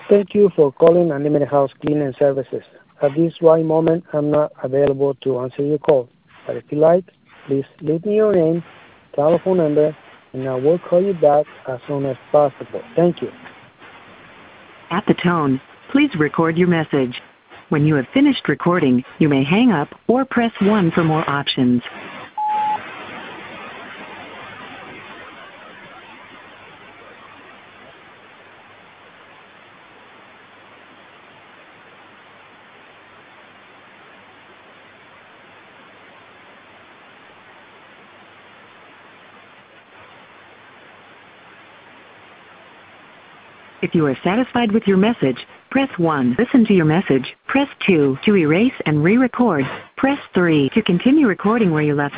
Thank you for calling Unlimited House Cleaning Services. At this right moment, I'm not available to answer your call. But if you like, please leave me your name, telephone number, and I will call you back as soon as possible. Thank you. At the tone, please record your message. When you have finished recording, you may hang up or press 1 for more options. If you are satisfied with your message, press 1. Listen to your message. Press 2 to erase and re-record. Press 3 to continue recording where you left